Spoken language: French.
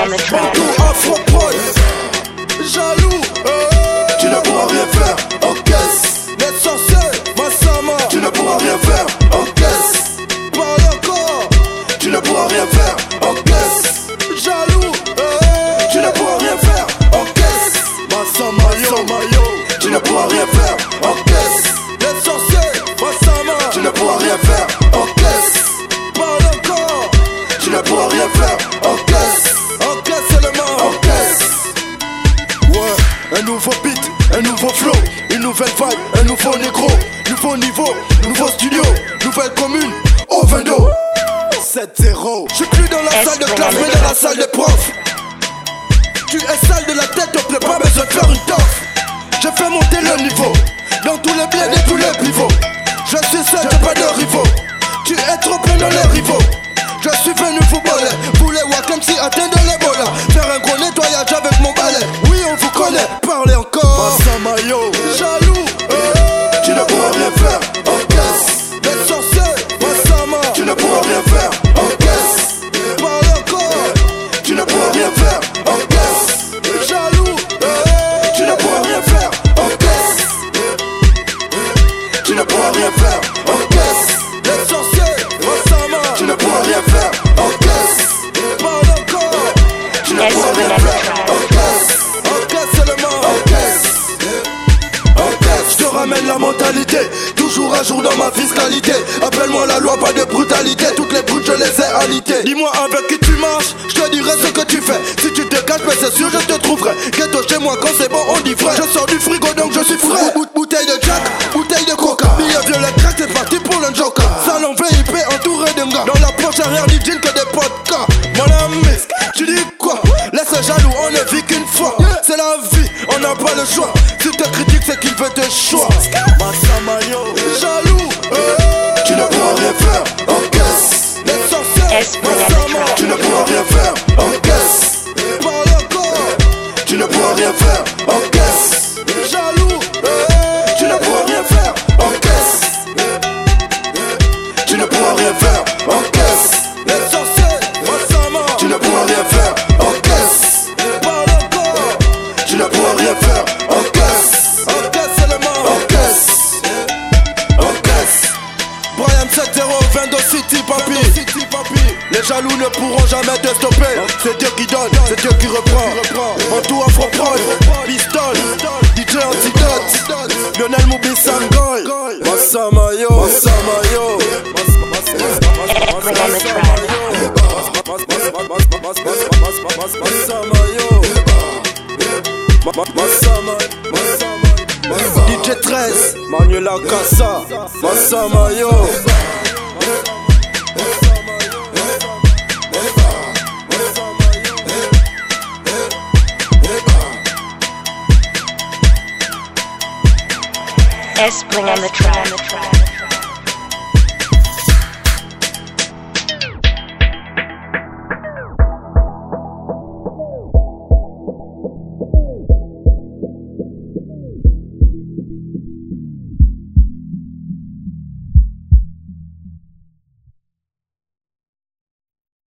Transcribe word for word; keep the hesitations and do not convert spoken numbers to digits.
on the track. Tout Afro-Prod, jaloux, euh, tu ne pourras rien faire en caisse. Les sorciers, Massama, tu ne pourras rien faire en caisse. Parle encore, tu ne pourras rien faire en caisse. Jaloux, euh, tu ne pourras rien faire en caisse. Massama, yo, yo, tu ne pourras rien faire en caisse. Les sorciers, Massama, tu ne pourras rien faire en caisse. Parle encore, tu ne pourras rien faire en caisse. En caisse seulement, en caisse. Ouais, un nouveau beat, un nouveau flow, une nouvelle vibe, un nouveau négro, nouveau niveau, nouveau studio, nouvelle commune, au vingt-deux sept zéro. Je suis plus dans la salle de classe mais dans la salle des profs. Tu es sale de la tête, te plaît pas besoin de faire une toffe. Je fais monter le niveau, dans tous les biens et tous les pivots. Je suis seul, j'ai pas de rivaux. Tu es trop plein dans les rivaux. Je suis venu vous voler, vous les voir comme si atteindre l'Ebola. Faire un gros nettoyage avec mon balai. Oui, on vous connaît, parlez encore. Massama, yo, jaloux, euh, tu ne pourras rien faire en caisse. Les sorciers, Massama, tu ne pourras rien faire en caisse. Parle encore, tu ne pourras rien faire en caisse. Jaloux, euh, tu ne pourras rien faire en caisse. Tu ne pourras rien faire en caisse. Les sorciers, Massama, tu ne pourras rien faire en caisse. Parle encore, tu ne pourras rien faire en caisse. En caisse seulement, en caisse. En caisse, je te ramène la mentalité. Toujours un jour dans ma fiscalité. Appelle-moi la loi, pas de brutalité. Toutes les brutes, je les ai alitées. Dis-moi avec qui tu marches, je te dirai ce que tu fais. Si tu te caches, mais c'est sûr, je te trouverai. Ghetto chez moi, quand c'est bon, on dit vrai. Je sors du frigo, donc je suis frais. Bout- Bouteille de Jack, bouteille de Coca. Billet violet, crack, c'est parti pour le Joker. Salon V I P entouré d'un gars. Dans la poche arrière du jean que des podcasts. Mon ami, tu dis quoi? Laisse jaloux, on ne vit qu'une fois. C'est la vie, on n'a pas le choix. Si te critique, c'est qu'il veut te choix. Massama, yo, jaloux, euh, tu ne pourras rien faire en caisse. Les sorciers, Massama, tu ne pourras rien faire en caisse. Parle encore, tu ne pourras rien faire en caisse. Jaloux, euh, tu ne pourras rien faire en caisse. Tu ne pourras rien faire en caisse. Les sorciers, Massama, tu ne pourras rien faire en caisse. Parle encore, tu ne pourras rien faire en caisse. En caisse seulement, en caisse. En caisse. Brian sept zéro vingt-deux City papi. Les jaloux ne pourront jamais te stopper. C'est Dieu qui donne, c'est Dieu qui reprend. En tout Afro-Prod, Pistol, D J Antidote, Lionel Moubi Sangoy, Massama yo, Massama yo, Massama yo, Massama, D J treize, Manuela Casa, Massama yo. S bring on the track.